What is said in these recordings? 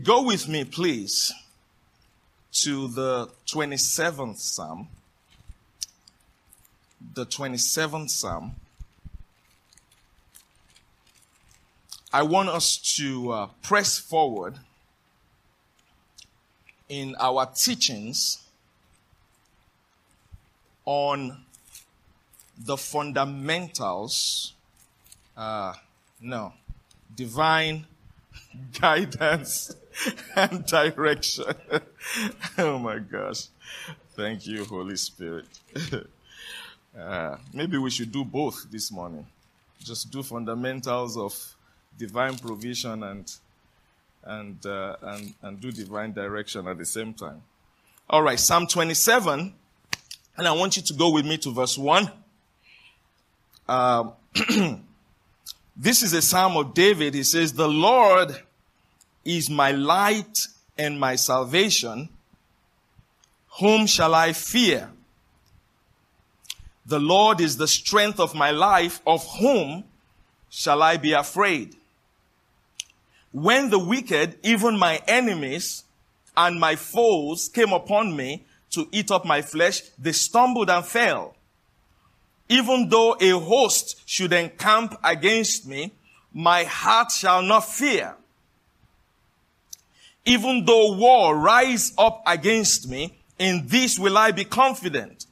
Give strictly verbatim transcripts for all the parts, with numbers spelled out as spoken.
Go with me, please, to the twenty-seventh Psalm. The twenty-seventh Psalm. I want us to uh, press forward in our teachings on the fundamentals, uh, no, divine guidance and direction. Oh my gosh. Thank you, Holy Spirit. uh, maybe we should do both this morning. Just do fundamentals of divine provision and and uh, and and do divine direction at the same time. All right, Psalm twenty-seven, and I want you to go with me to verse one. Um, this is a Psalm of David. He says, "The Lord is my light and my salvation. Whom shall I fear? The Lord is the strength of my life. Of whom shall I be afraid? When the wicked, even my enemies and my foes, came upon me to eat up my flesh, they stumbled and fell. Even though a host should encamp against me, my heart shall not fear. Even though war rise up against me, in this will I be confident."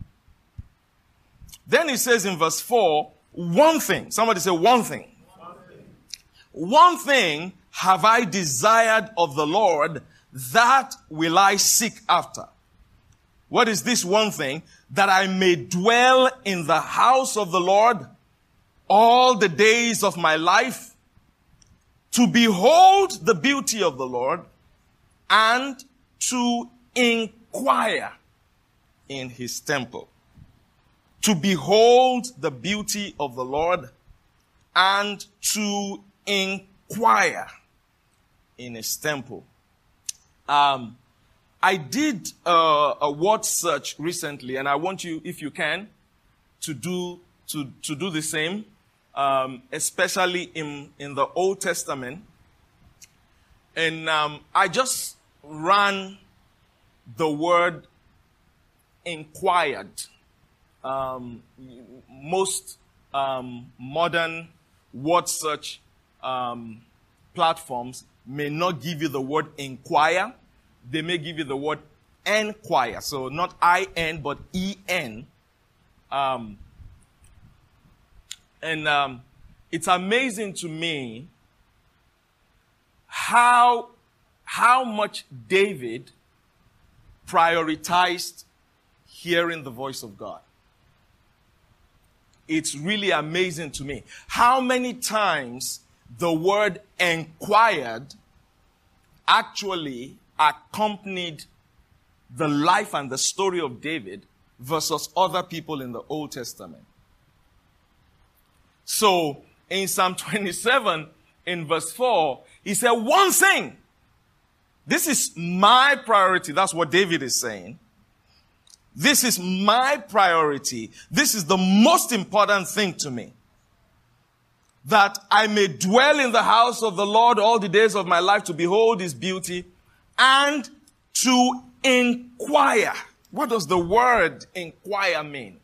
Then he says in verse four, one thing. Somebody say one thing. One thing. One thing have I desired of the Lord, that will I seek after. What is this one thing? That I may dwell in the house of the Lord all the days of my life, to behold the beauty of the Lord and to inquire in his temple. To behold the beauty of the Lord and to inquire in his temple. Um, I did uh, a word search recently, and I want you, if you can, to do to to do the same, um, especially in in the Old Testament. And um, I just ran the word inquired. Um, most um, modern word search um, platforms may not give you the word inquire. They may give you the word enquire. So not I N, but E N. Um, and um, it's amazing to me how, how much David prioritized hearing the voice of God. It's really amazing to me how many times the word inquired actually accompanied the life and the story of David versus other people in the Old Testament. So in Psalm twenty-seven, in verse four, he said, one thing. This is my priority. That's what David is saying. This is my priority. This is the most important thing to me. That I may dwell in the house of the Lord all the days of my life, to behold his beauty and to inquire. What does the word inquire mean?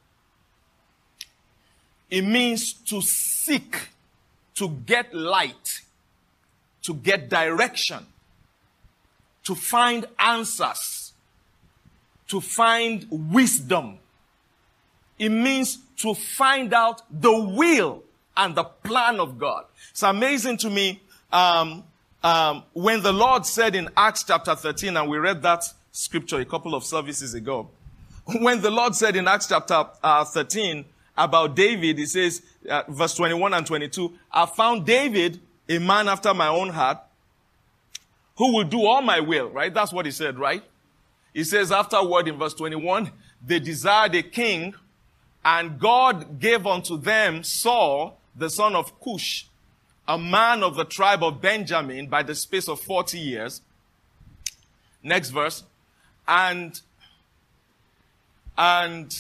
It means to seek, to get light, to get direction, to find answers, to find wisdom. It means to find out the will and the plan of God. It's amazing to me um, um, when the Lord said in Acts chapter thirteen, and we read that scripture a couple of services ago, when the Lord said in Acts chapter uh, thirteen about David, he says, uh, verse twenty-one and twenty-two, I found David, a man after my own heart, who will do all my will, right? That's what he said, right? He says afterward in verse twenty-one, they desired a king, and God gave unto them Saul, the son of Cush, a man of the tribe of Benjamin, by the space of forty years. Next verse. And, and,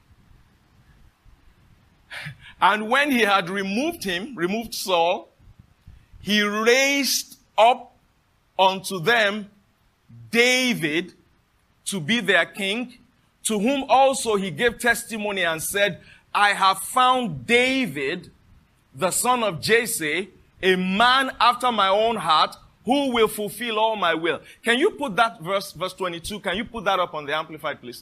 and when he had removed him, removed Saul, he raised up unto them David to be their king, to whom also he gave testimony and said, I have found David, the son of Jesse, a man after my own heart, who will fulfill all my will. Can you put that verse, verse twenty-two, can you put that up on the Amplified, please?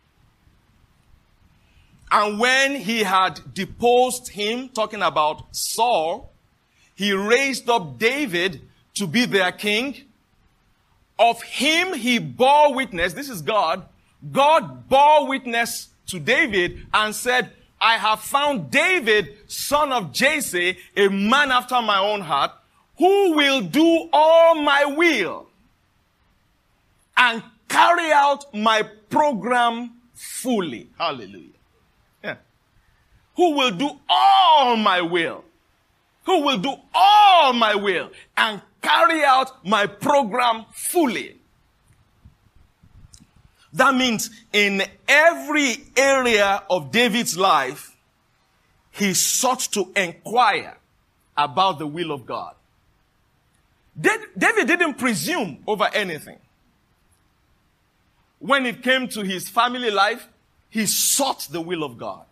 And when he had deposed him, talking about Saul, he raised up David to be their king. Of him he bore witness. This is God. God bore witness to David and said, I have found David, son of Jesse, a man after my own heart, who will do all my will and carry out my program fully. Hallelujah. Yeah. Who will do all my will. Who will do all my will and carry out my program fully. That means in every area of David's life, he sought to inquire about the will of God. David didn't presume over anything. When it came to his family life, he sought the will of God.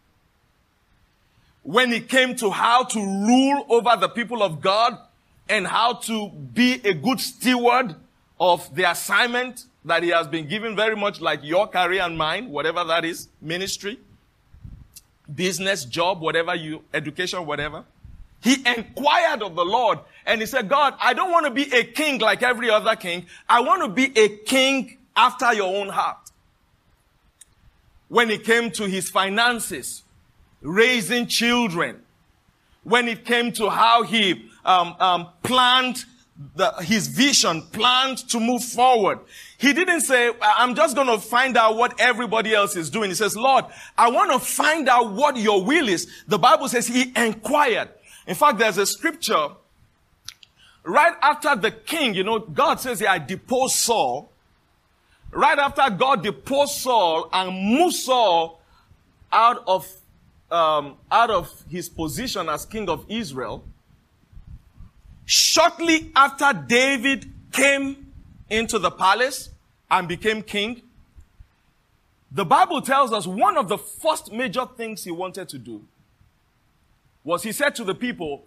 When it came to how to rule over the people of God and how to be a good steward of the assignment that he has been given, very much like your career and mine, whatever that is, ministry, business, job, whatever you, education, whatever. He inquired of the Lord and he said, God, I don't want to be a king like every other king. I want to be a king after your own heart. When it came to his finances, raising children, when it came to how he um, um, planned the, his vision, planned to move forward, he didn't say, I'm just going to find out what everybody else is doing. He says, Lord, I want to find out what your will is. The Bible says he inquired. In fact, there's a scripture right after the king, you know, God says, I deposed Saul. Right after God deposed Saul and moved Saul out of Um, out of his position as king of Israel, shortly after David came into the palace and became king, the Bible tells us one of the first major things he wanted to do was he said to the people,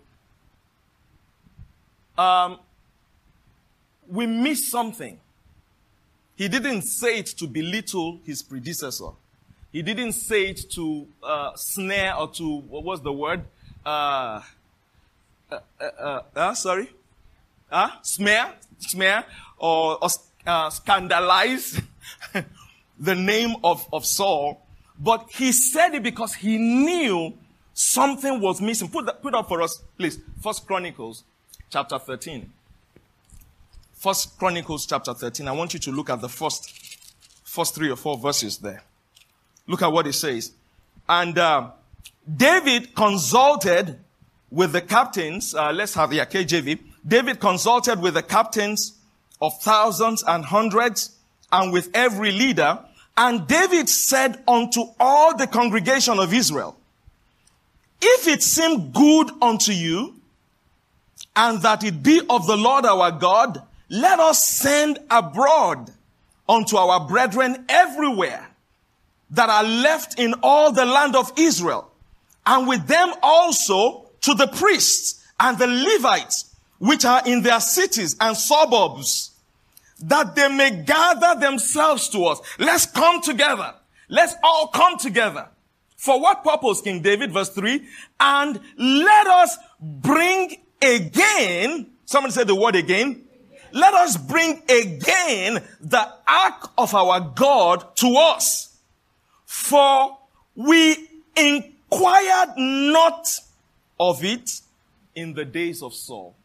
um, we missed something. He didn't say it to belittle his predecessor. He didn't say it to uh, snare or to, what was the word? Uh, uh, uh, uh, sorry? Uh, smear? Smear? Or, or uh, scandalize the name of, of Saul. But he said it because he knew something was missing. Put that, put up for us, please. First Chronicles chapter thirteen. First Chronicles chapter thirteen. I want you to look at the first, first three or four verses there. Look at what it says. And uh, David consulted with the captains. Uh, let's have the K J V. David consulted with the captains of thousands and hundreds and with every leader. And David said unto all the congregation of Israel, if it seem good unto you, and that it be of the Lord our God, let us send abroad unto our brethren everywhere that are left in all the land of Israel, and with them also to the priests and the Levites, which are in their cities and suburbs, that they may gather themselves to us. Let's come together. Let's all come together. For what purpose, King David? Verse three. And let us bring again, somebody said the word again. Let us bring again the ark of our God to us. For we inquired not of it in the days of Saul.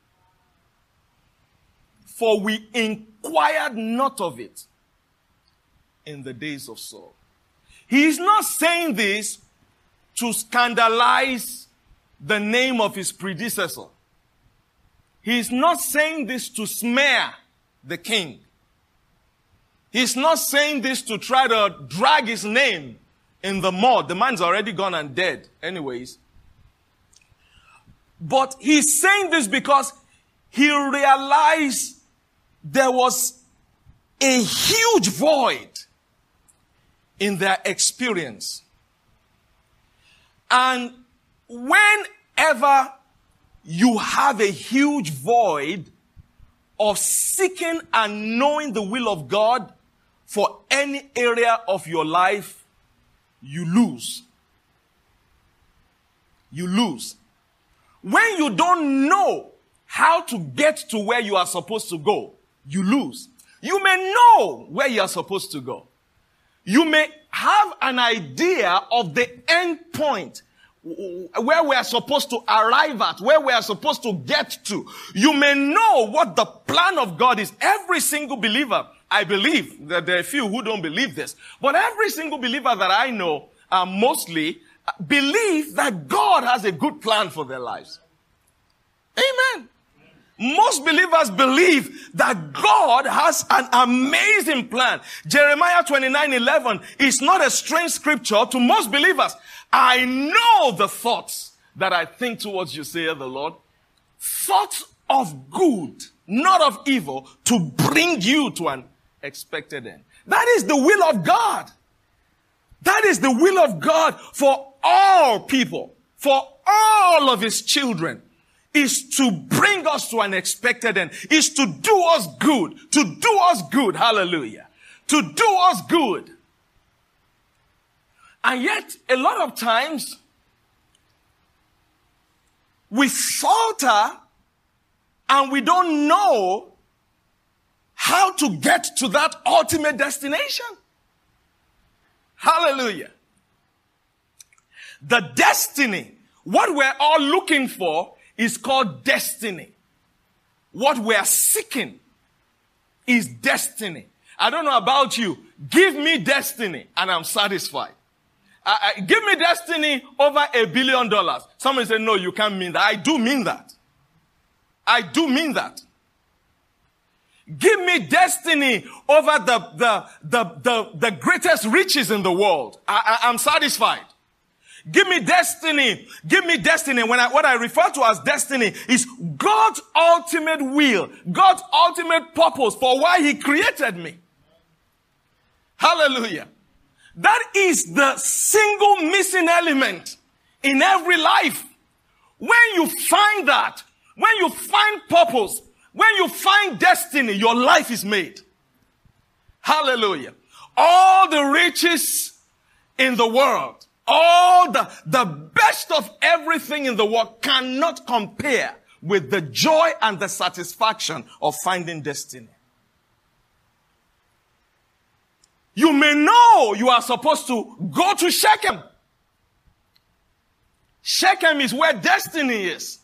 For we inquired not of it in the days of Saul. He is not saying this to scandalize the name of his predecessor. He is not saying this to smear the king. He's not saying this to try to drag his name in the mud. The man's already gone and dead anyways. But he's saying this because he realized there was a huge void in their experience. And whenever you have a huge void of seeking and knowing the will of God for any area of your life, you lose. You lose. When you don't know how to get to where you are supposed to go, you lose. You may know where you are supposed to go. You may have an idea of the end point, where we are supposed to arrive at, where we are supposed to get to. You may know what the plan of God is. Every single believer, I believe that there are a few who don't believe this, but every single believer that I know uh, mostly believe that God has a good plan for their lives. Amen. Most believers believe that God has an amazing plan. Jeremiah twenty-nine eleven is not a strange scripture to most believers. I know the thoughts that I think towards you, saith the Lord. Thoughts of good, not of evil, to bring you to an expected end. That is the will of God. That is the will of God for all people, for all of his children. Is to bring us to an expected end, is to do us good, to do us good, hallelujah, to do us good. And yet, a lot of times, we falter and we don't know how to get to that ultimate destination. Hallelujah. The destiny, what we're all looking for, is called destiny. What we are seeking is destiny. I don't know about you. Give me destiny and I'm satisfied. Uh, uh, give me destiny over a billion dollars. Somebody say, no, you can't mean that. I do mean that. I do mean that. Give me destiny over the, the, the, the, the greatest riches in the world. I, I, I'm satisfied. Give me destiny. Give me destiny. When I, what I refer to as destiny is God's ultimate will, God's ultimate purpose for why he created me. Hallelujah. That is the single missing element in every life. When you find that, when you find purpose, when you find destiny, your life is made. Hallelujah. All the riches in the world, all the, the best of everything in the world cannot compare with the joy and the satisfaction of finding destiny. You may know you are supposed to go to Shechem. Shechem is where destiny is.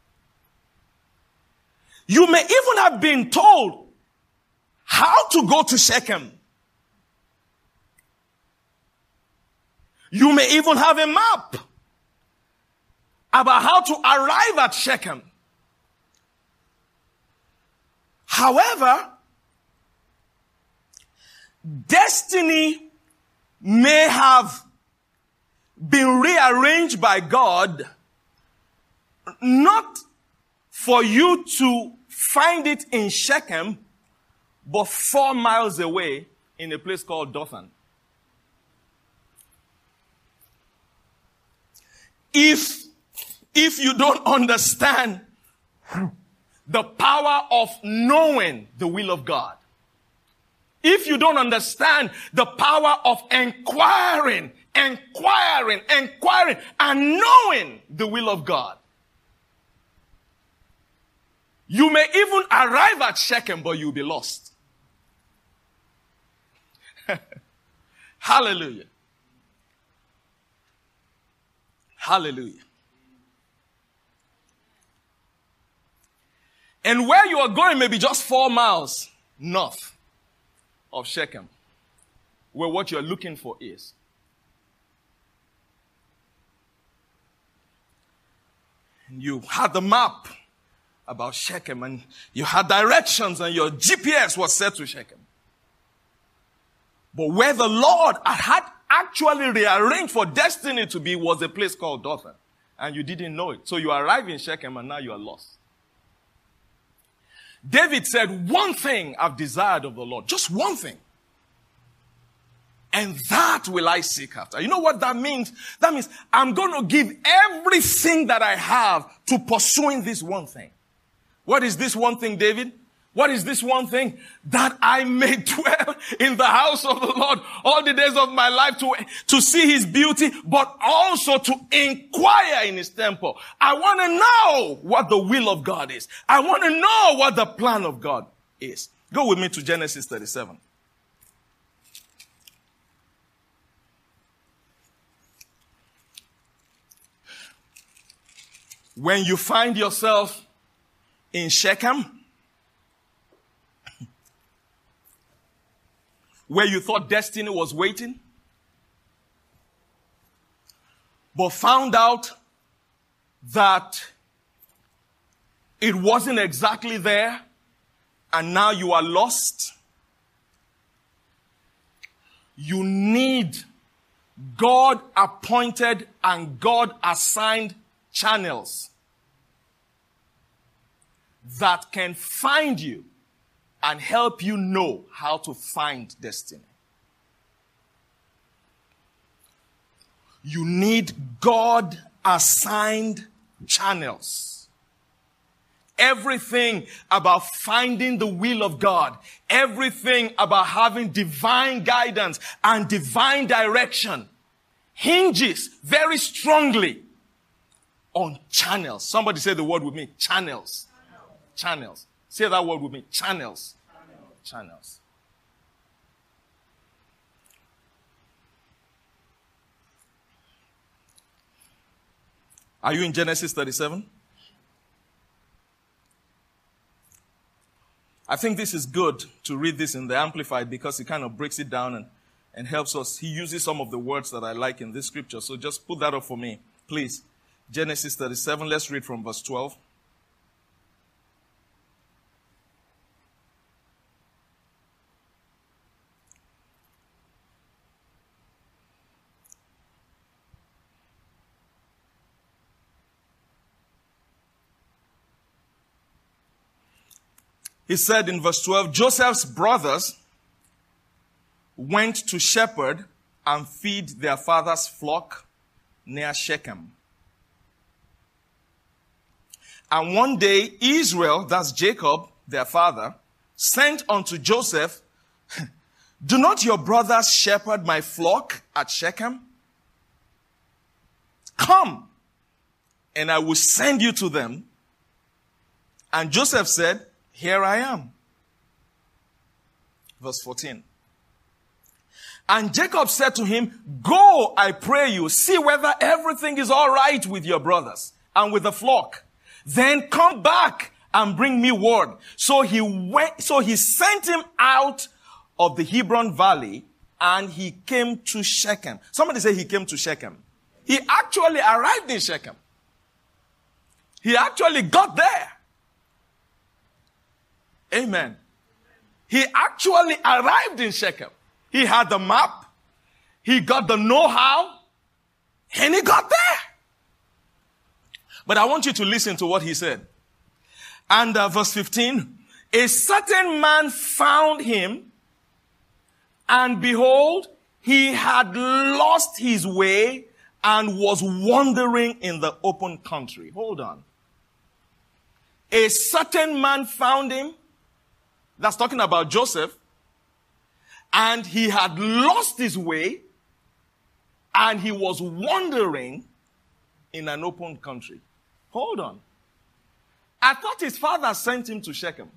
You may even have been told how to go to Shechem. You may even have a map about how to arrive at Shechem. However, destiny may have been rearranged by God not for you to find it in Shechem, but four miles away in a place called Dothan. If, if you don't understand the power of knowing the will of God, if you don't understand the power of inquiring, inquiring, inquiring, and knowing the will of God, you may even arrive at Shechem, but you'll be lost. Hallelujah. Hallelujah. And where you are going may be just four miles north of Shechem, where what you're looking for is. And you had the map about Shechem, and you had directions, and your G P S was set to Shechem. But where the Lord had actually rearranged for destiny to be was a place called Dothan. And you didn't know it. So you arrive in Shechem and now you are lost. David said, one thing I've desired of the Lord. Just one thing. And that will I seek after. You know what that means? That means I'm going to give everything that I have to pursuing this one thing. What is this one thing, David? What is this one thing? That I may dwell in the house of the Lord all the days of my life to, to see his beauty, but also to inquire in his temple. I want to know what the will of God is. I want to know what the plan of God is. Go with me to Genesis thirty-seven. When you find yourself in Shechem, where you thought destiny was waiting, but found out that it wasn't exactly there, and now you are lost, you need God-appointed and God-assigned channels that can find you and help you know how to find destiny. You need God-assigned channels. Everything about finding the will of God, everything about having divine guidance and divine direction hinges very strongly on channels. Somebody say the word with me. Channels. Channels. Channels. Say that word with me. Channels. Channels. Channels. Are you in Genesis thirty-seven? I think this is good to read this in the Amplified because it kind of breaks it down and, and helps us. He uses some of the words that I like in this scripture. So just put that up for me, please. Genesis thirty-seven, let's read from verse twelve. He said in verse twelve, Joseph's brothers went to shepherd and feed their father's flock near Shechem. And one day, Israel, that's Jacob, their father, sent unto Joseph, do not your brothers shepherd my flock at Shechem? Come, and I will send you to them. And Joseph said, here I am. Verse fourteen. And Jacob said to him, go, I pray you, see whether everything is all right with your brothers and with the flock. Then come back and bring me word. So he went, so he sent him out of the Hebron Valley and he came to Shechem. Somebody say he came to Shechem. He actually arrived in Shechem. He actually got there. Amen. He actually arrived in Shechem. He had the map. He got the know-how. And he got there. But I want you to listen to what he said. And uh, verse fifteen, a certain man found him, and behold, he had lost his way and was wandering in the open country. Hold on. A certain man found him. That's talking about Joseph. And he had lost his way and he was wandering in an open country. Hold on. I thought his father sent him to Shechem.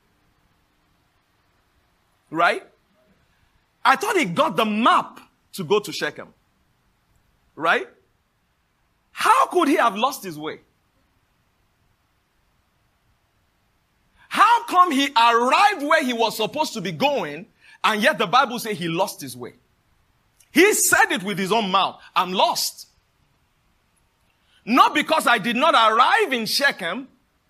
Right? I thought he got the map to go to Shechem. Right? How could he have lost his way? How come he arrived where he was supposed to be going, and yet the Bible says he lost his way? He said it with his own mouth. I'm lost. Not because I did not arrive in Shechem,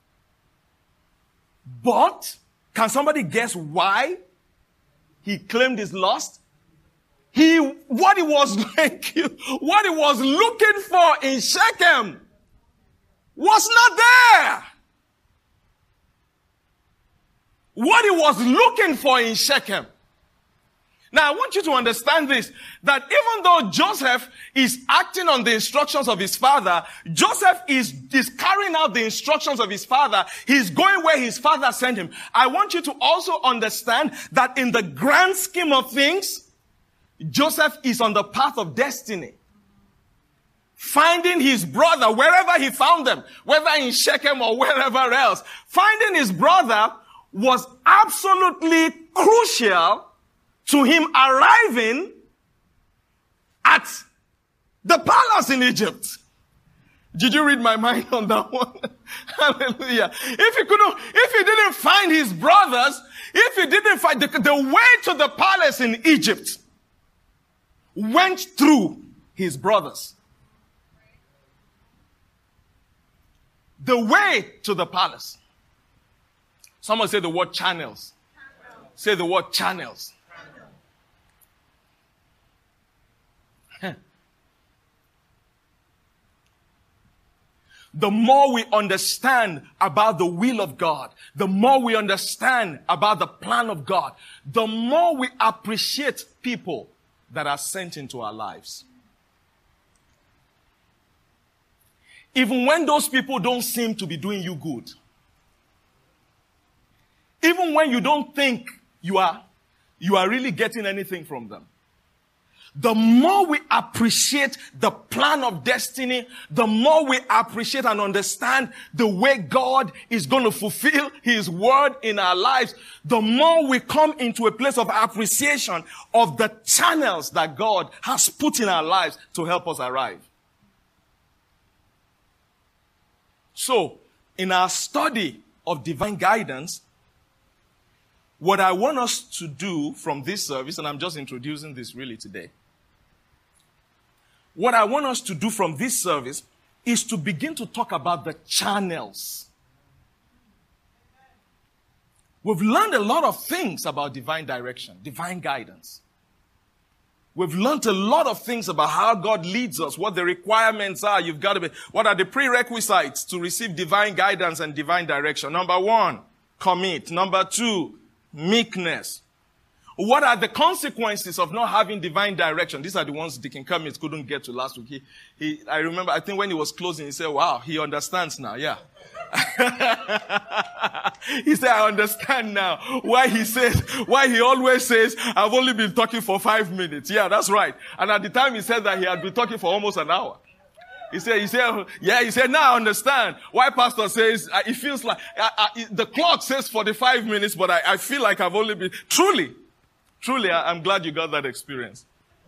but can somebody guess why he claimed he's lost? He, what he was like, what he was looking for in Shechem was not there. what he was looking for in Shechem. Now, I want you to understand this, that even though Joseph is acting on the instructions of his father, Joseph is, is carrying out the instructions of his father. He's going where his father sent him. I want you to also understand that in the grand scheme of things, Joseph is on the path of destiny. Finding his brother wherever he found them, whether in Shechem or wherever else, finding his brother was absolutely crucial to him arriving at the palace in Egypt. Did you read my mind on that one? Hallelujah. If he couldn't, if he didn't find his brothers, if he didn't find the, the way to the palace in Egypt went through his brothers. The way to the palace. Someone say the word channels. Channel. Say the word channels. The more we understand about the will of God, the more we understand about the plan of God, the more we appreciate people that are sent into our lives. Even when those people don't seem to be doing you good. Even when you don't think you are, you are really getting anything from them. The more we appreciate the plan of destiny, the more we appreciate and understand the way God is going to fulfill his word in our lives, the more we come into a place of appreciation of the channels that God has put in our lives to help us arrive. So, in our study of divine guidance, what I want us to do from this service, and I'm just introducing this really today, what I want us to do from this service is to begin to talk about the channels. We've learned a lot of things about divine direction, divine guidance. We've learned a lot of things about how God leads us, what the requirements are. You've got to be, what are the prerequisites to receive divine guidance and divine direction? Number one, commit. Number two, meekness. What are the consequences of not having divine direction? These are the ones Deacon Cummins couldn't get to last week. He, he, I remember, I think when he was closing, he said, wow, he understands now. Yeah. He said, I understand now why he says, why he always says, I've only been talking for five minutes. Yeah, that's right. And at the time he said that, he had been talking for almost an hour. He said, he said, yeah, he said, now I understand why pastor says, uh, it feels like, uh, uh, the clock says forty-five minutes, but I, I feel like I've only been, truly, truly, I, I'm glad you got that experience.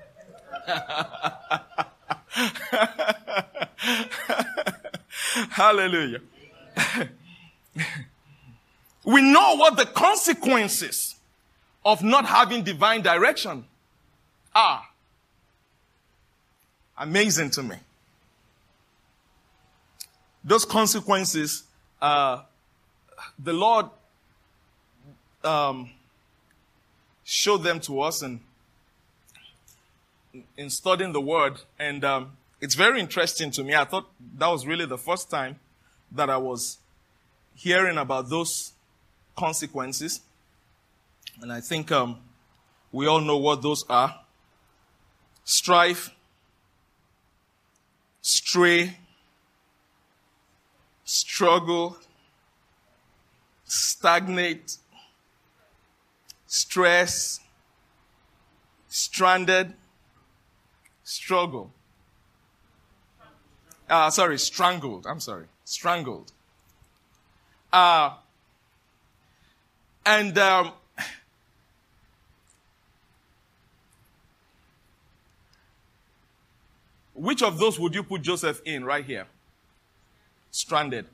Hallelujah. We know what the consequences of not having divine direction are. Amazing to me. Those consequences, uh, the Lord um, showed them to us in, in studying the Word. And um, it's very interesting to me. I thought that was really the first time that I was hearing about those consequences. And I think um, we all know what those are. Strife, stray, struggle, stagnate, stress, stranded, struggle. Uh, sorry, strangled. I'm sorry. Strangled. Uh, and um, which of those would you put Joseph in right here? Stranded.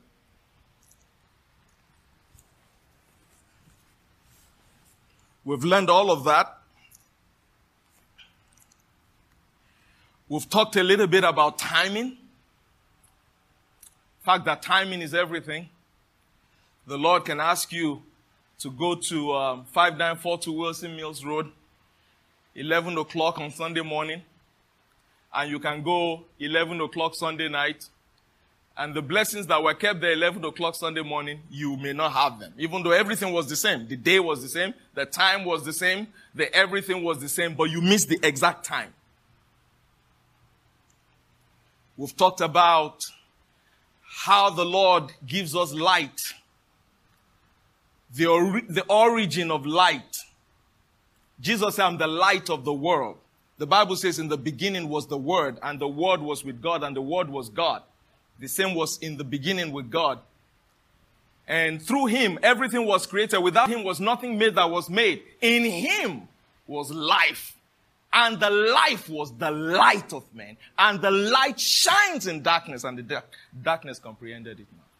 We've learned all of that. We've talked a little bit about timing. The fact that timing is everything. The Lord can ask you to go to um, five nine four two Wilson Mills Road, eleven o'clock on Sunday morning, and you can go eleven o'clock Sunday night, And the blessings that were kept there eleven o'clock Sunday morning, you may not have them. Even though everything was the same. The day was the same. The time was the same. The everything was the same. But you missed the exact time. We've talked about how the Lord gives us light. The, ori- the origin of light. Jesus said, I'm the light of the world. The Bible says in the beginning was the Word, and the Word was with God, and the Word was God. The same was in the beginning with God. And through him, everything was created. Without him was nothing made that was made. In him was life. And the life was the light of men. And the light shines in darkness, and the dark, darkness comprehended it not.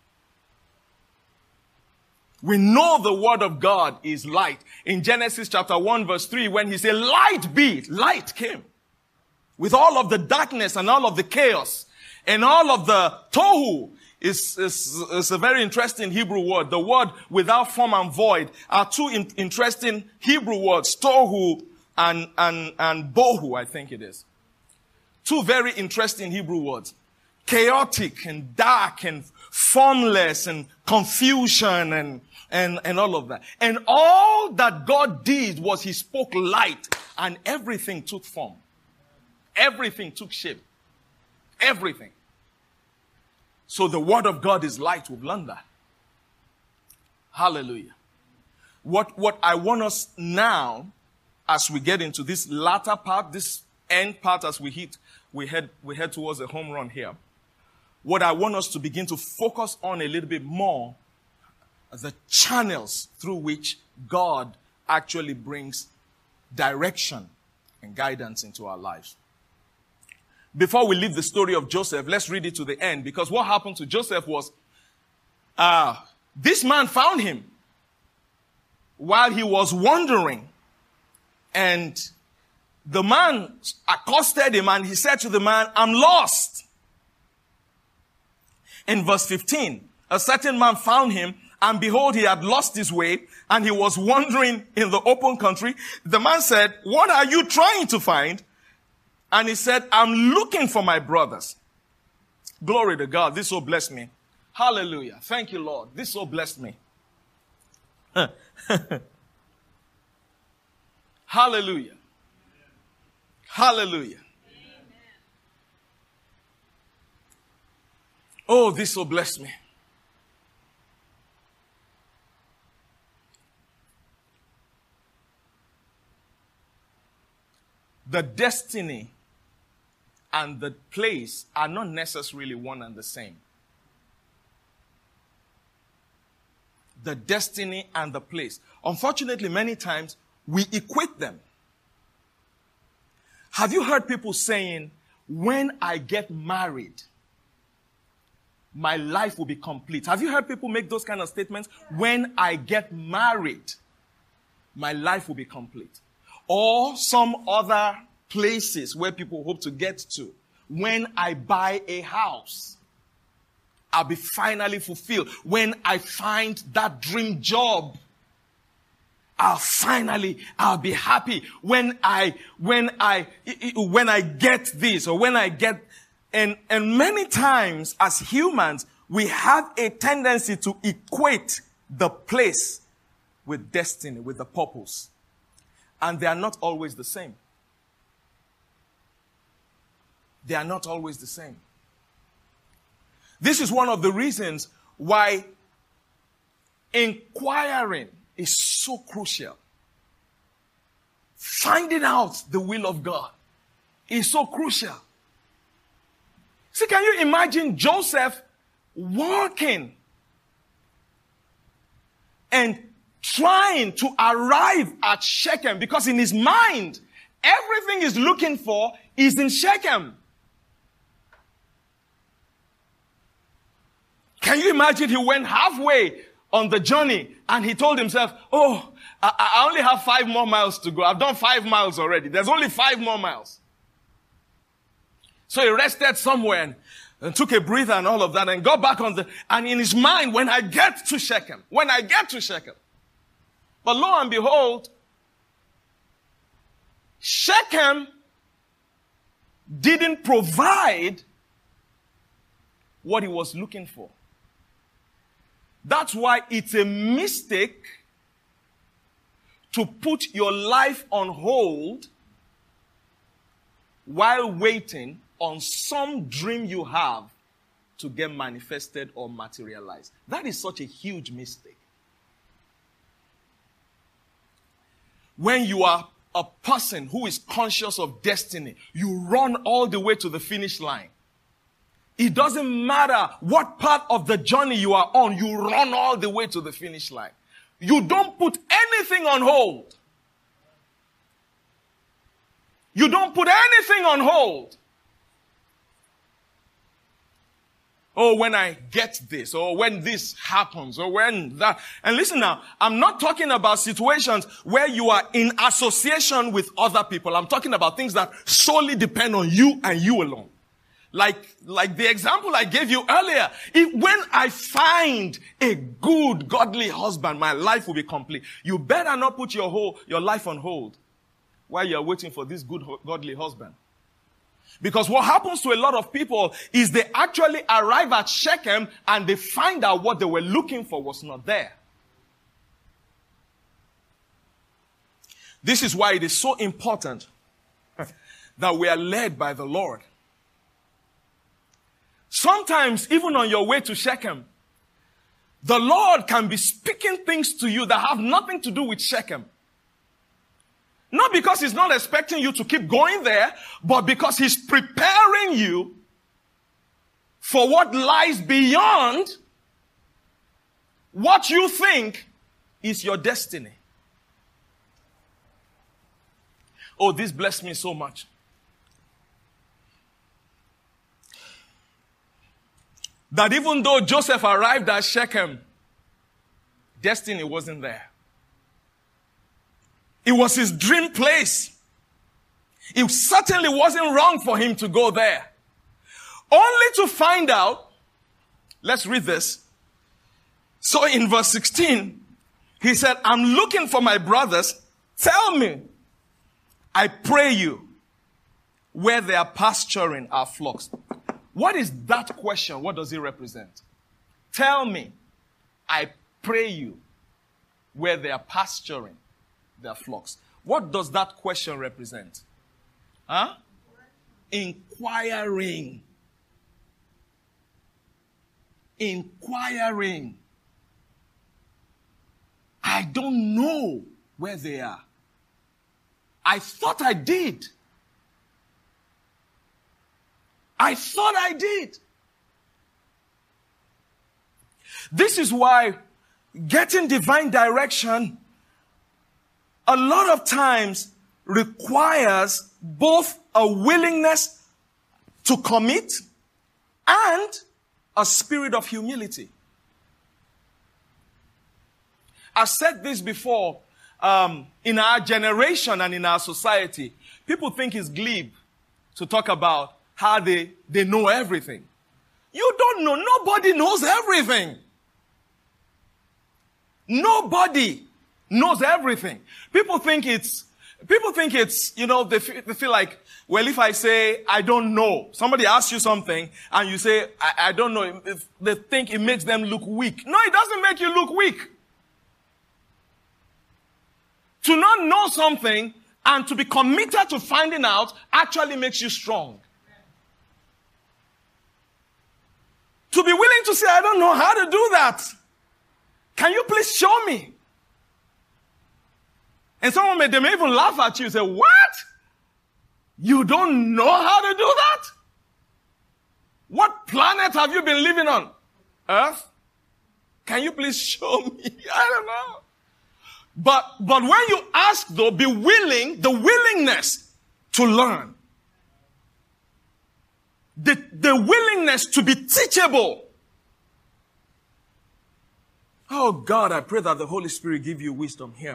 We know the word of God is light. In Genesis chapter one verse three, when he said, light be, light came. With all of the darkness and all of the chaos. And all of the tohu is, is, is a very interesting Hebrew word. The word without form and void are two in, interesting Hebrew words. Tohu and, and, and bohu, I think it is. Two very interesting Hebrew words. Chaotic and dark and formless and confusion and, and, and all of that. And all that God did was he spoke light and everything took form. Everything took shape. Everything. So the word of God is light. We've learned that. Hallelujah. What, what I want us now, as we get into this latter part, this end part, as we hit, we head, we head towards a home run here. What I want us to begin to focus on a little bit more are the channels through which God actually brings direction and guidance into our lives. Before we leave the story of Joseph, let's read it to the end, because what happened to Joseph was, uh, this man found him while he was wandering, and the man accosted him and he said to the man, I'm lost. In verse fifteen, a certain man found him, and behold, he had lost his way and he was wandering in the open country. The man said, what are you trying to find? And he said, I'm looking for my brothers. Glory to God. This so blessed me. Hallelujah. Thank you, Lord. This so blessed me. Hallelujah. Hallelujah. Oh, this so blessed me. The destiny and the place are not necessarily one and the same. The destiny and the place. Unfortunately, many times we equate them. Have you heard people saying, when I get married, my life will be complete? Have you heard people make those kind of statements? When I get married, my life will be complete. Or some other places where people hope to get to. When I buy a house, I'll be finally fulfilled. When I find that dream job, I'll finally, I'll be happy. When I, when I, when I get this, or when I get, and, and many times as humans, we have a tendency to equate the place with destiny, with the purpose. And they are not always the same. They are not always the same. This is one of the reasons why inquiring is so crucial. Finding out the will of God is so crucial. See, can you imagine Joseph walking and trying to arrive at Shechem, because in his mind, everything he's looking for is in Shechem. Can you imagine he went halfway on the journey and he told himself, oh, I, I only have five more miles to go. I've done five miles already. There's only five more miles. So he rested somewhere and, and took a breather and all of that and got back on the, and in his mind, when I get to Shechem, when I get to Shechem. But lo and behold, Shechem didn't provide what he was looking for. That's why it's a mistake to put your life on hold while waiting on some dream you have to get manifested or materialized. That is such a huge mistake. When you are a person who is conscious of destiny, you run all the way to the finish line. It doesn't matter what part of the journey you are on, you run all the way to the finish line. You don't put anything on hold. You don't put anything on hold. Oh, when I get this, or when this happens, or when that. And listen now, I'm not talking about situations where you are in association with other people. I'm talking about things that solely depend on you and you alone. Like, like the example I gave you earlier. If, when I find a good, godly husband, my life will be complete. You better not put your whole, your life on hold while you're waiting for this good, godly husband. Because what happens to a lot of people is they actually arrive at Shechem and they find out what they were looking for was not there. This is why it is so important that we are led by the Lord. Sometimes, even on your way to Shechem, the Lord can be speaking things to you that have nothing to do with Shechem. Not because he's not expecting you to keep going there, but because he's preparing you for what lies beyond what you think is your destiny. Oh, this blessed me so much. That even though Joseph arrived at Shechem, destiny wasn't there. It was his dream place. It certainly wasn't wrong for him to go there. Only to find out, let's read this. So in verse sixteen, he said, I'm looking for my brothers. Tell me, I pray you, where they are pasturing our flocks. What is that question? What does it represent? Tell me, I pray you, where they are pasturing their flocks. What does that question represent? Huh? Inquiring. Inquiring. I don't know where they are. I thought I did. I thought I did. This is why getting divine direction a lot of times requires both a willingness to commit and a spirit of humility. I've said this before, um, in our generation and in our society, people think it's glib to talk about how they, they know everything. You don't know. Nobody knows everything. Nobody knows everything. People think it's, people think it's, you know, they feel, they feel like, well, if I say, I don't know, somebody asks you something and you say, I, I don't know, if they think it makes them look weak. No, it doesn't make you look weak. To not know something and to be committed to finding out actually makes you strong. To be willing to say, I don't know how to do that. Can you please show me? And someone may, they may even laugh at you and say, what? You don't know how to do that? What planet have you been living on? Earth? Can you please show me? I don't know. But, but when you ask though, be willing, the willingness to learn. The, the willingness to be teachable. Oh God, I pray that the Holy Spirit give you wisdom here.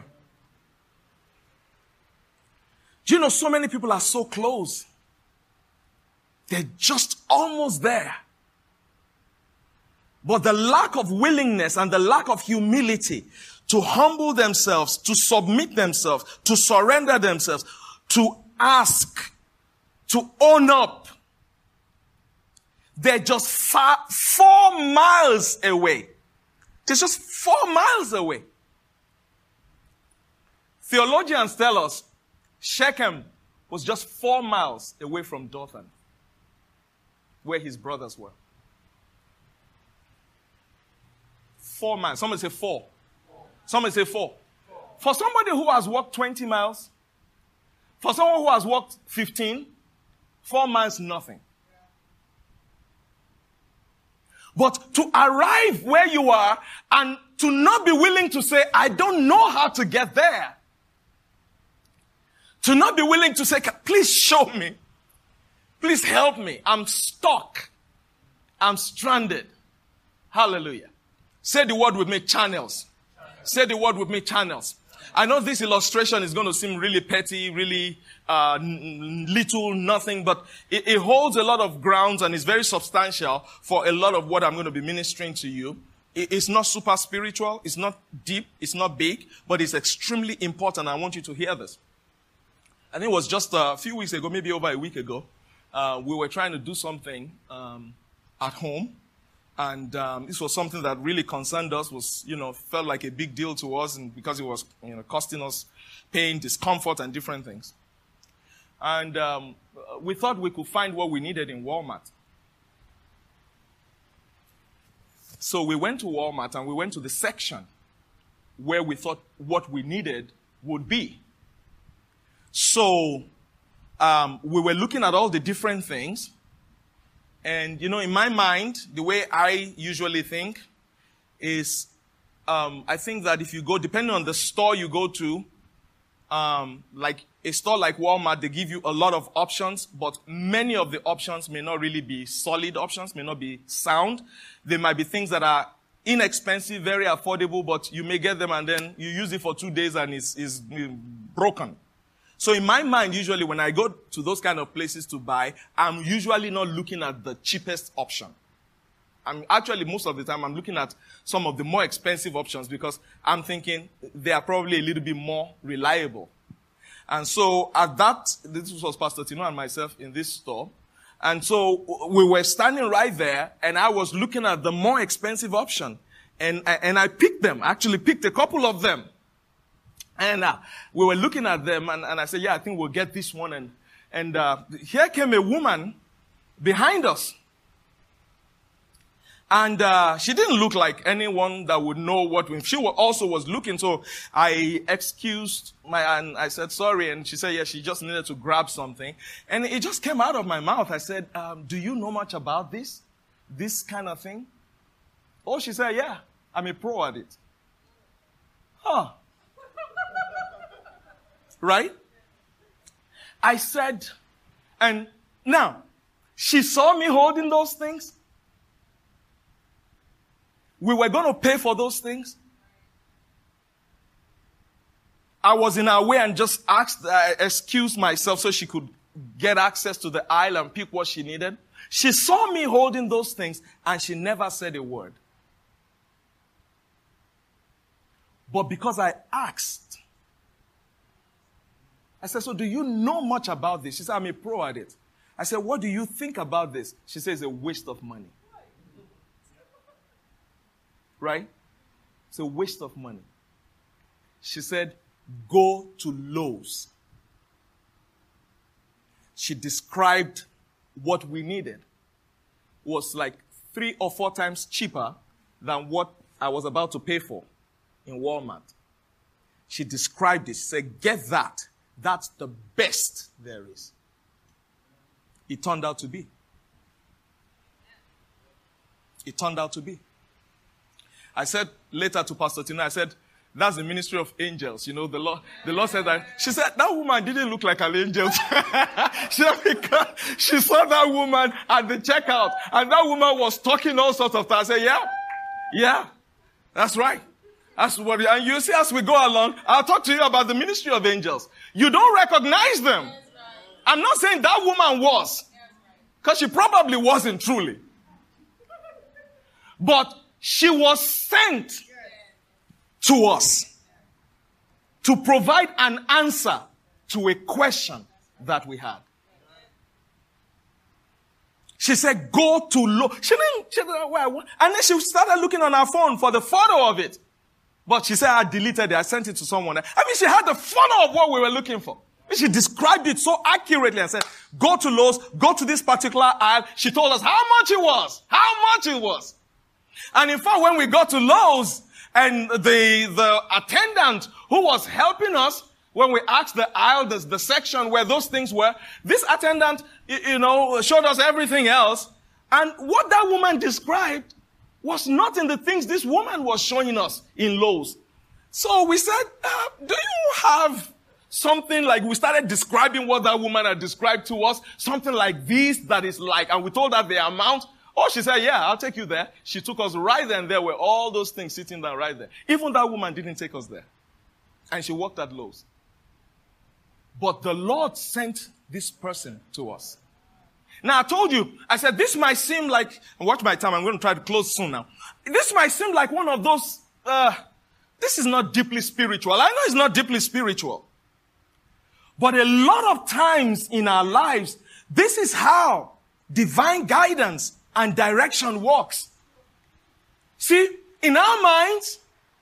Do you know so many people are so close? They're just almost there. But the lack of willingness and the lack of humility to humble themselves, to submit themselves, to surrender themselves, to ask, to own up. They're just far, four miles away. They're just four miles away. Theologians tell us Shechem was just four miles away from Dothan, where his brothers were. Four miles. Somebody say four. Somebody say four. For somebody who has walked twenty miles, for someone who has walked fifteen, four miles, nothing. But to arrive where you are and to not be willing to say, I don't know how to get there. To not be willing to say, please show me. Please help me. I'm stuck. I'm stranded. Hallelujah. Say the word with me, channels. Say the word with me, channels. I know this illustration is going to seem really petty, really uh, n- little, nothing, but it, it holds a lot of grounds and is very substantial for a lot of what I'm going to be ministering to you. It, it's not super spiritual, it's not deep, it's not big, but it's extremely important. I want you to hear this. I think it was just a few weeks ago, maybe over a week ago, uh, we were trying to do something um, at home. And um, this was something that really concerned us, was, you know, felt like a big deal to us, and because it was, you know, costing us pain, discomfort, and different things. And um, we thought we could find what we needed in Walmart. So we went to Walmart, and we went to the section where we thought what we needed would be. So um, we were looking at all the different things. And, you know, in my mind, the way I usually think is, um, I think that if you go, depending on the store you go to, um, like a store like Walmart, they give you a lot of options, but many of the options may not really be solid options, may not be sound. There might be things that are inexpensive, very affordable, but you may get them and then you use it for two days and it's, it's broken. So in my mind, usually when I go to those kind of places to buy, I'm usually not looking at the cheapest option. I'm actually, most of the time, I'm looking at some of the more expensive options because I'm thinking they are probably a little bit more reliable. And so at that, this was Pastor Tino and myself in this store. And so we were standing right there and I was looking at the more expensive option. And, and I picked them, actually picked a couple of them. And uh, we were looking at them, and, and I said, yeah, I think we'll get this one. And, and uh, here came a woman behind us. And uh, she didn't look like anyone that would know what we... She also was looking, so I excused my... And I said, sorry. And she said, yeah, she just needed to grab something. And it just came out of my mouth. I said, um, do you know much about this? This kind of thing? Oh, she said, yeah, I'm a pro at it. Huh. Right? I said, and now, she saw me holding those things. We were going to pay for those things. I was in our way and just asked, uh, excused myself so she could get access to the aisle and pick what she needed. She saw me holding those things and she never said a word. But because I asked, I said, so do you know much about this? She said, I'm a pro at it. I said, what do you think about this? She says, it's a waste of money. Right? It's a waste of money. She said, go to Lowe's. She described what we needed. It was like three or four times cheaper than what I was about to pay for in Walmart. She described it. She said, get that. That's the best there is. It turned out to be. It turned out to be. I said later to Pastor Tina, I said, that's the ministry of angels. You know, the Lord, the Lord said that. She said, that woman didn't look like an angel. she, said, because she saw that woman at the checkout and that woman was talking all sorts of things. I said, yeah, yeah, that's right. That's what, and you see, as we go along, I'll talk to you about the ministry of angels. You don't recognize them. I'm not saying that woman was, because she probably wasn't truly. But she was sent to us to provide an answer to a question that we had. She said, go to Lowe's. She didn't, she didn't, where, and then she started looking on her phone for the photo of it. But she said, I deleted it. I sent it to someone. I mean, she had the photo of what we were looking for. She described it so accurately and said, go to Lowe's, go to this particular aisle. She told us how much it was, how much it was. And in fact, when we got to Lowe's and the, the attendant who was helping us, when we asked the aisle, the, the section where those things were, this attendant, you know, showed us everything else. And what that woman described was not in the things this woman was showing us in Lowe's. So we said, uh, do you have something like, we started describing what that woman had described to us, something like this that is like, and we told her the amount. Oh, she said, yeah, I'll take you there. She took us right there, and there were all those things sitting there right there. Even that woman didn't take us there. And she worked at Lowe's. But the Lord sent this person to us. Now, I told you, I said, this might seem like, watch my time, I'm going to try to close soon now. This might seem like one of those, uh, this is not deeply spiritual. I know it's not deeply spiritual. But a lot of times in our lives, this is how divine guidance and direction works. See, in our minds,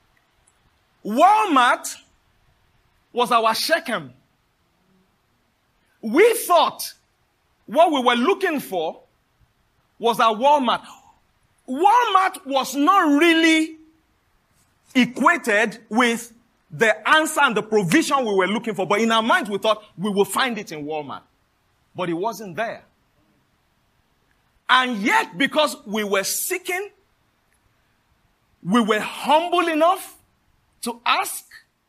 Walmart was our Shechem. We thought what we were looking for was our Walmart. Walmart was not really equated with the answer and the provision we were looking for. But in our minds, we thought we will find it in Walmart. But it wasn't there. And yet, because we were seeking, we were humble enough to ask.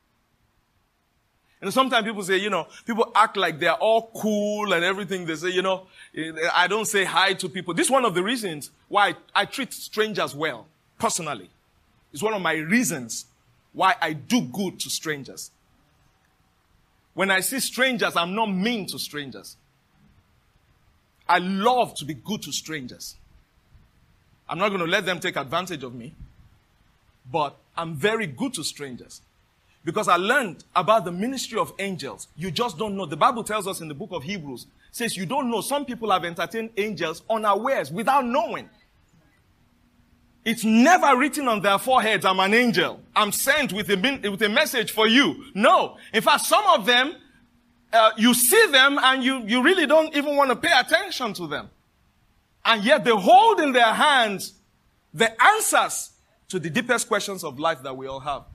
And sometimes people say, you know, people act like they're all cool and everything. They say, you know, I don't say hi to people. This is one of the reasons why I, I treat strangers well, personally. It's one of my reasons why I do good to strangers. When I see strangers, I'm not mean to strangers. I love to be good to strangers. I'm not going to let them take advantage of me, but I'm very good to strangers. Because I learned about the ministry of angels. You just don't know. The Bible tells us in the book of Hebrews, says you don't know. Some people have entertained angels unawares, without knowing. It's never written on their foreheads, I'm an angel. I'm sent with a, with a message for you. No. In fact, some of them, uh, you see them and you, you really don't even want to pay attention to them. And yet they hold in their hands the answers to the deepest questions of life that we all have.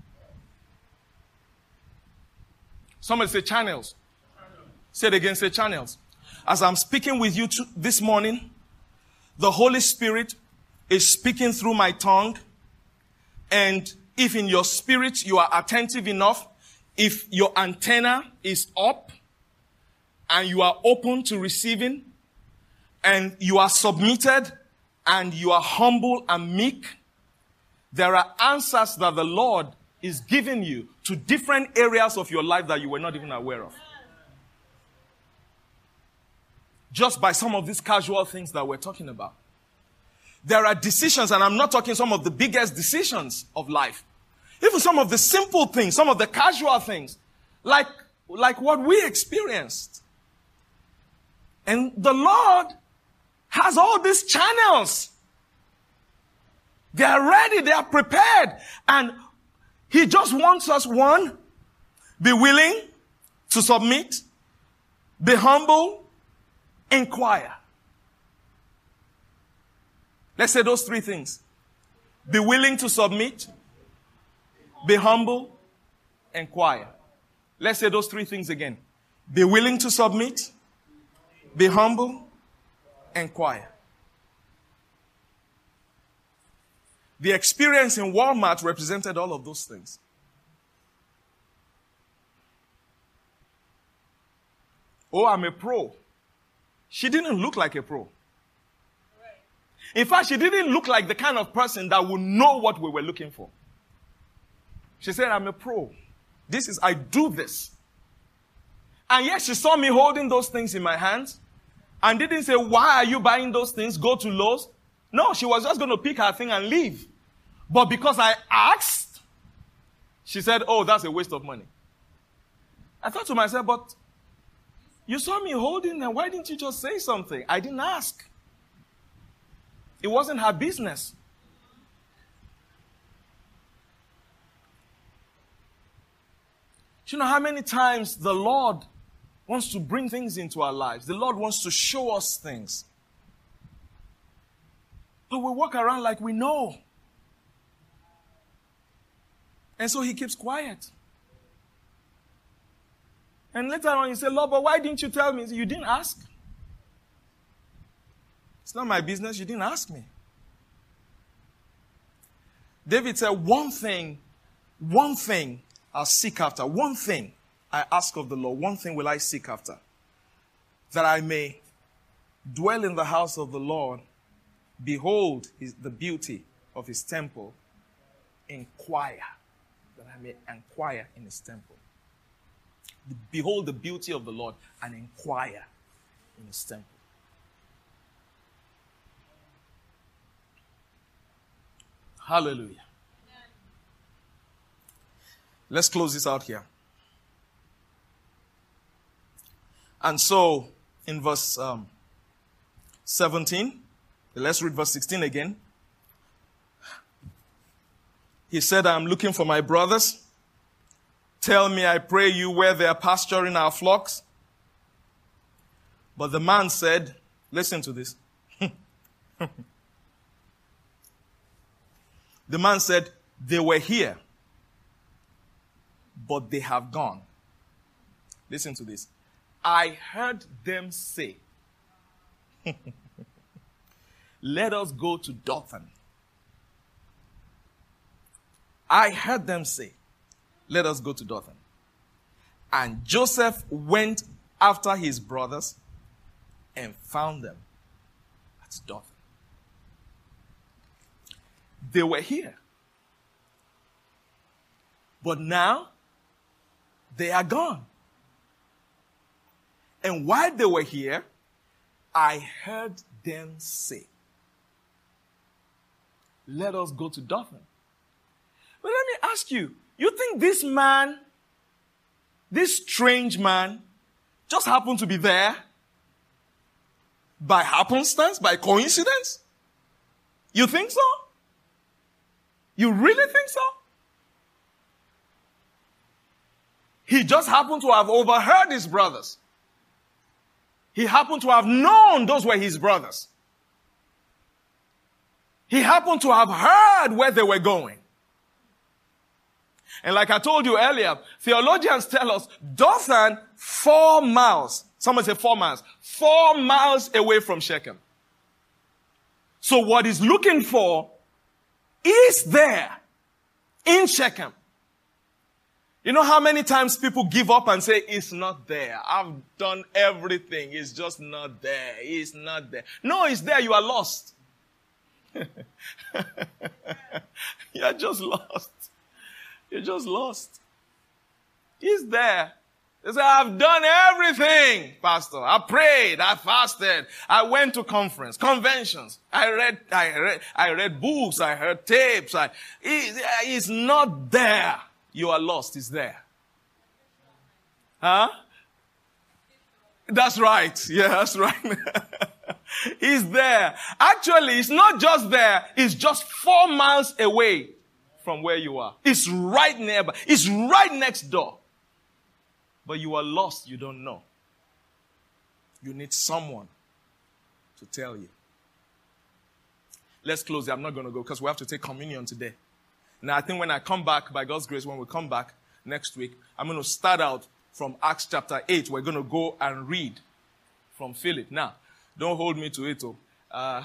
Somebody say channels. Say it again, say channels. As I'm speaking with you to, this morning, the Holy Spirit is speaking through my tongue. And if in your spirit you are attentive enough, if your antenna is up and you are open to receiving and you are submitted and you are humble and meek, there are answers that the Lord is giving you to different areas of your life that you were not even aware of. Just by some of these casual things that we're talking about. There are decisions, and I'm not talking some of the biggest decisions of life. Even some of the simple things, some of the casual things, like, like what we experienced. And the Lord has all these channels. They are ready, they are prepared. And He just wants us, one, be willing to submit, be humble, inquire. Let's say those three things. Be willing to submit, be humble, inquire. Let's say those three things again. Be willing to submit, be humble, inquire. The experience in Walmart represented all of those things. Oh, I'm a pro. She didn't look like a pro. In fact, she didn't look like the kind of person that would know what we were looking for. She said, I'm a pro. This is, I do this. And yet she saw me holding those things in my hands and didn't say, why are you buying those things? Go to Lowe's. No, she was just going to pick her thing and leave. But because I asked, she said, oh, that's a waste of money. I thought to myself, but you saw me holding them. Why didn't you just say something? I didn't ask. It wasn't her business. Do you know how many times the Lord wants to bring things into our lives? The Lord wants to show us things. But we walk around like we know. And so he keeps quiet. And later on you say, Lord, but why didn't you tell me? You didn't ask. It's not my business. You didn't ask me. David said, one thing, one thing I'll seek after. One thing I ask of the Lord. One thing will I seek after. That I may dwell in the house of the Lord, behold his, the beauty of his temple, inquire. That I may inquire in his temple. Behold the beauty of the Lord and inquire in his temple. Hallelujah. Let's close this out here. And so, in verse um, seventeen, let's read verse sixteen again. He said, I am looking for my brothers. Tell me, I pray you, where they are pasturing our flocks. But the man said, listen to this. The man said, they were here, but they have gone. Listen to this. I heard them say, let us go to Dothan. I heard them say, let us go to Dothan. And Joseph went after his brothers and found them at Dothan. They were here. But now, they are gone. And while they were here, I heard them say, let us go to Dothan. But let me ask you, you think this man, this strange man, just happened to be there by happenstance, by coincidence? You think so? You really think so? He just happened to have overheard his brothers. He happened to have known those were his brothers. He happened to have heard where they were going. And like I told you earlier, theologians tell us Dothan, four miles. Someone say four miles. Four miles away from Shechem. So what he's looking for is there in Shechem. You know how many times people give up and say, it's not there. I've done everything. It's just not there. It's not there. No, it's there. You are lost. You are just lost. You're just lost. He's there. They say, I've done everything, Pastor. I prayed. I fasted. I went to conference, conventions. I read, I read, I read books. I heard tapes. I, he, he's not there. You are lost. He's there. Huh? That's right. Yeah, that's right. He's there. Actually, it's not just there. It's just four miles away from where you are. It's right nearby. It's right next door. But you are lost. You don't know. You need someone to tell you. Let's close it. I'm not going to go because we have to take communion today. Now, I think when I come back, by God's grace, when we come back next week, I'm going to start out from Acts chapter eight. We're going to go and read from Philip. Now, don't hold me to it. Oh. Uh,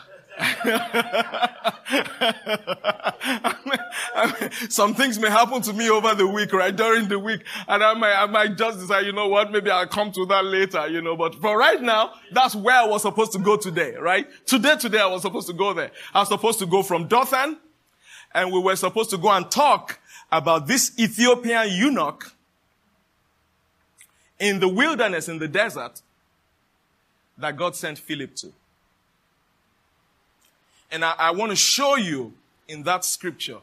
some things may happen to me over the week, right? During the week. And I might, I might just decide, you know what, maybe I'll come to that later, you know. But for right now, that's where I was supposed to go today, right? Today, today, I was supposed to go there. I was supposed to go from Dothan, and we were supposed to go and talk about this Ethiopian eunuch in the wilderness, in the desert, that God sent Philip to. And I, I want to show you in that scripture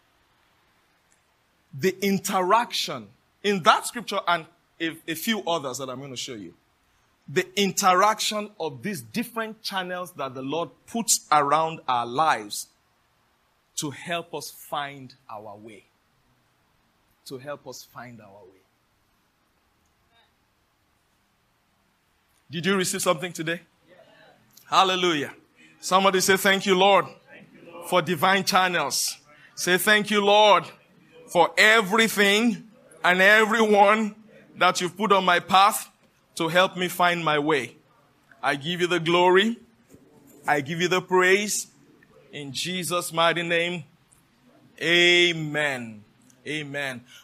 the interaction in that scripture and a, a few others that I'm going to show you the interaction of these different channels that the Lord puts around our lives to help us find our way. To help us find our way. Did you receive something today? Yes. Hallelujah. Somebody say, thank you, Lord, thank you, Lord, for divine channels. Say, thank you, Lord, for everything and everyone that you've put on my path to help me find my way. I give you the glory. I give you the praise. In Jesus' mighty name, amen. Amen.